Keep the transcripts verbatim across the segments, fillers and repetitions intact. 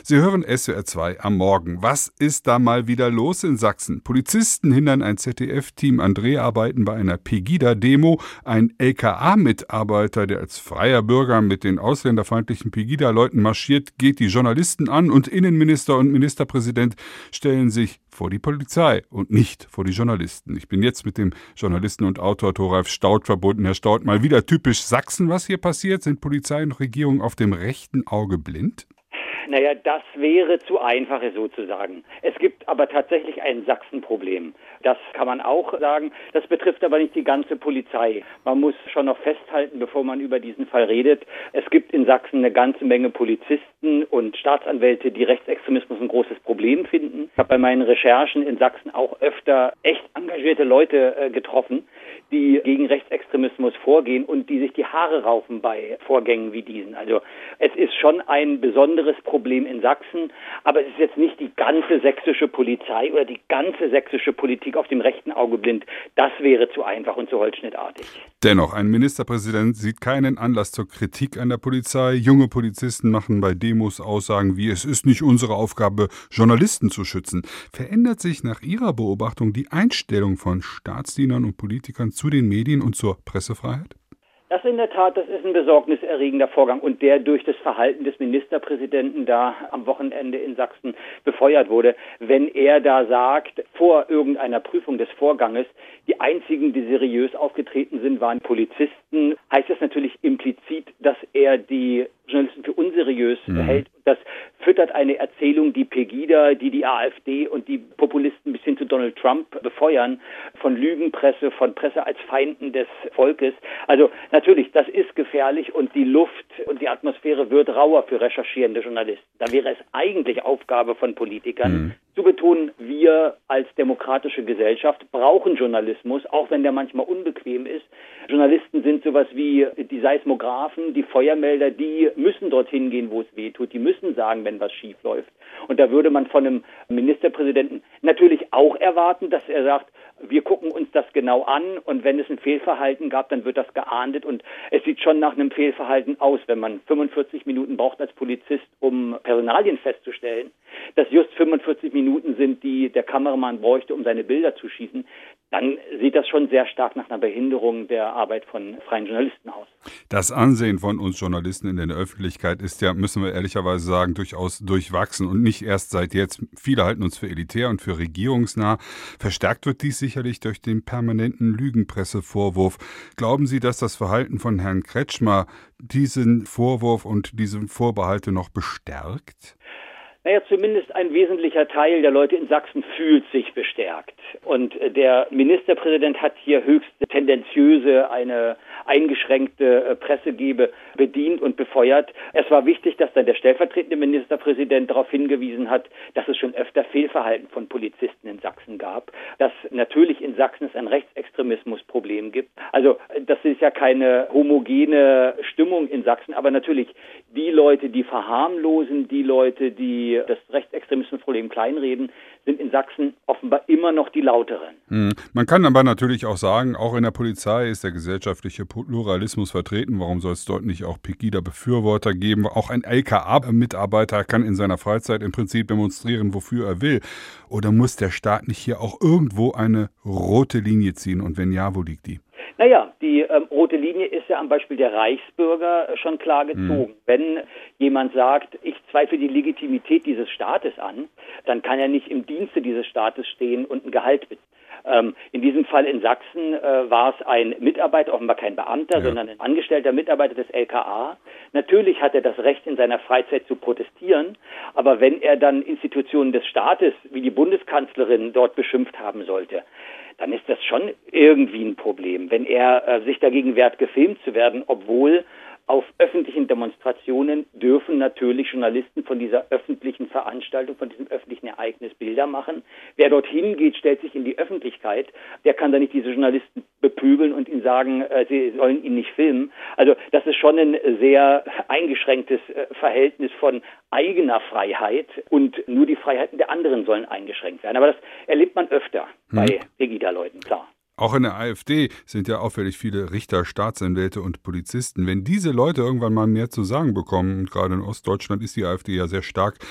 Sie hören S W R zwei am Morgen. Was ist da mal wieder los in Sachsen? Polizisten hindern ein Z D F-Team an Dreharbeiten bei einer Pegida-Demo. Ein L K A-Mitarbeiter, der als freier Bürger mit den ausländerfeindlichen Pegida-Leuten marschiert, geht die Journalisten an und Innenminister und Ministerpräsident stellen sich vor die Polizei und nicht vor die Journalisten. Ich bin jetzt mit dem Journalisten und Autor Thoralf Staudt verbunden. Herr Staudt, mal wieder typisch Sachsen, was hier passiert. Sind Polizei und Regierung auf dem rechten Auge blind? Naja, das wäre zu einfach sozusagen. Es gibt aber tatsächlich ein Sachsen-Problem. Das kann man auch sagen. Das betrifft aber nicht die ganze Polizei. Man muss schon noch festhalten, bevor man über diesen Fall redet, es gibt in Sachsen eine ganze Menge Polizisten und Staatsanwälte, die Rechtsextremismus ein großes Problem finden. Ich habe bei meinen Recherchen in Sachsen auch öfter echt engagierte Leute äh, getroffen, die gegen Rechtsextremismus vorgehen und die sich die Haare raufen bei Vorgängen wie diesen. Also es ist schon ein besonderes Problem in Sachsen, aber es ist jetzt nicht die ganze sächsische Polizei oder die ganze sächsische Politik auf dem rechten Auge blind. Das wäre zu einfach und zu holzschnittartig. Dennoch, ein Ministerpräsident sieht keinen Anlass zur Kritik an der Polizei. Junge Polizisten machen bei Demos Aussagen wie, es ist nicht unsere Aufgabe, Journalisten zu schützen. Verändert sich nach Ihrer Beobachtung die Einstellung von Staatsdienern und Politikern zu den Medien und zur Pressefreiheit? Das in der Tat, das ist ein besorgniserregender Vorgang und der durch das Verhalten des Ministerpräsidenten da am Wochenende in Sachsen befeuert wurde. Wenn er da sagt, vor irgendeiner Prüfung des Vorganges, die einzigen, die seriös aufgetreten sind, waren Polizisten, heißt das natürlich implizit, dass er die Journalisten für unseriös mhm. hält. Das füttert eine Erzählung, die Pegida, die die AfD und die Populisten bis hin zu Donald Trump befeuern, von Lügenpresse, von Presse als Feinden des Volkes. Also natürlich, das ist gefährlich und die Luft und die Atmosphäre wird rauer für recherchierende Journalisten. Da wäre es eigentlich Aufgabe von Politikern, mhm. zu betonen, wir als demokratische Gesellschaft brauchen Journalismus, auch wenn der manchmal unbequem ist. Journalisten sind sowas wie die Seismographen, die Feuermelder, die müssen dorthin gehen, wo es weh tut. Die müssen sagen, wenn was schief läuft. Und da würde man von einem Ministerpräsidenten natürlich auch erwarten, dass er sagt, wir gucken uns das genau an und wenn es ein Fehlverhalten gab, dann wird das geahndet und es sieht schon nach einem Fehlverhalten aus, wenn man fünfundvierzig Minuten braucht als Polizist, um Personalien festzustellen, dass just fünfundvierzig Minuten sind, die der Kameramann bräuchte, um seine Bilder zu schießen, dann sieht das schon sehr stark nach einer Behinderung der Arbeit von freien Journalisten aus. Das Ansehen von uns Journalisten in der Öffentlichkeit ist ja, müssen wir ehrlicherweise sagen, durchaus durchwachsen und nicht erst seit jetzt. Viele halten uns für elitär und für regierungsnah. Verstärkt wird dies sicherlich durch den permanenten Lügenpressevorwurf. Glauben Sie, dass das Verhalten von Herrn Kretschmer diesen Vorwurf und diese Vorbehalte noch bestärkt? Naja, zumindest ein wesentlicher Teil der Leute in Sachsen fühlt sich bestärkt. Und der Ministerpräsident hat hier höchst tendenziöse, eine eingeschränkte Pressegebe bedient und befeuert. Es war wichtig, dass dann der stellvertretende Ministerpräsident darauf hingewiesen hat, dass es schon öfter Fehlverhalten von Polizisten in Sachsen gab, dass natürlich in Sachsen es ein Rechtsextremismusproblem gibt. Also das ist ja keine homogene Stimmung in Sachsen, aber natürlich die Leute, die verharmlosen, die Leute, die das Rechtsextremismusproblem kleinreden, sind in Sachsen offenbar immer noch die lauteren. Hm. Man kann aber natürlich auch sagen, auch in der Polizei ist der gesellschaftliche Pluralismus vertreten. Warum soll es dort nicht auch Pegida-Befürworter geben? Auch ein L K A-Mitarbeiter kann in seiner Freizeit im Prinzip demonstrieren, wofür er will. Oder muss der Staat nicht hier auch irgendwo eine rote Linie ziehen? Und wenn ja, wo liegt die? Naja, die ähm, rote Linie ist ja am Beispiel der Reichsbürger schon klar gezogen. Mhm. Wenn jemand sagt, ich zweifle die Legitimität dieses Staates an, dann kann er nicht im Dienste dieses Staates stehen und ein Gehalt beziehen. Ähm, in diesem Fall in Sachsen äh, war es ein Mitarbeiter, offenbar kein Beamter, ja. sondern ein angestellter Mitarbeiter des L K A. Natürlich hat er das Recht, in seiner Freizeit zu protestieren, aber wenn er dann Institutionen des Staates wie die Bundeskanzlerin dort beschimpft haben sollte, dann ist das schon irgendwie ein Problem, wenn er äh, sich dagegen wehrt, gefilmt zu werden, obwohl auf öffentlichen Demonstrationen dürfen natürlich Journalisten von dieser öffentlichen Veranstaltung, von diesem öffentlichen Ereignis Bilder machen. Wer dorthin geht, stellt sich in die Öffentlichkeit. Der kann da nicht diese Journalisten bepöbeln und ihnen sagen, äh, sie sollen ihn nicht filmen. Also das ist schon ein sehr eingeschränktes äh, Verhältnis von eigener Freiheit und nur die Freiheiten der anderen sollen eingeschränkt werden. Aber das erlebt man öfter hm. bei Pegida-Leuten, klar. Auch in der AfD sind ja auffällig viele Richter, Staatsanwälte und Polizisten. Wenn diese Leute irgendwann mal mehr zu sagen bekommen, und gerade in Ostdeutschland ist die AfD ja sehr stark,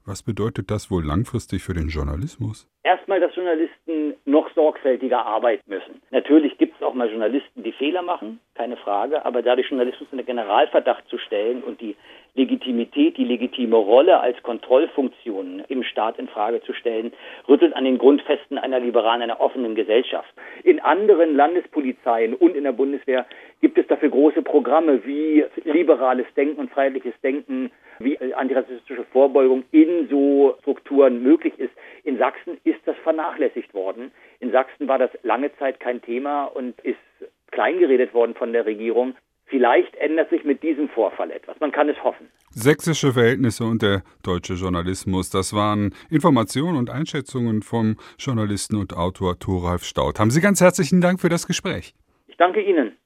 Was bedeutet das wohl langfristig für den Journalismus? Erstmal, dass Journalisten noch sorgfältiger arbeiten müssen. Natürlich gibt es auch mal Journalisten, die Fehler machen, keine Frage, aber dadurch Journalismus in den Generalverdacht zu stellen und die Legitimität, die legitime Rolle als Kontrollfunktion im Staat in Frage zu stellen, rüttelt an den Grundfesten einer liberalen, einer offenen Gesellschaft. In anderen Landespolizeien und in der Bundeswehr gibt es dafür große Programme wie liberales Denken und freiheitliches Denken, wie antirassistische Vorbeugung in so Strukturen möglich ist. In Sachsen ist das vernachlässigt worden. In Sachsen war das lange Zeit kein Thema und ist kleingeredet worden von der Regierung. Vielleicht ändert sich mit diesem Vorfall etwas. Man kann es hoffen. Sächsische Verhältnisse und der deutsche Journalismus, das waren Informationen und Einschätzungen vom Journalisten und Autor Thoralf Staudt. Haben Sie ganz herzlichen Dank für das Gespräch. Ich danke Ihnen.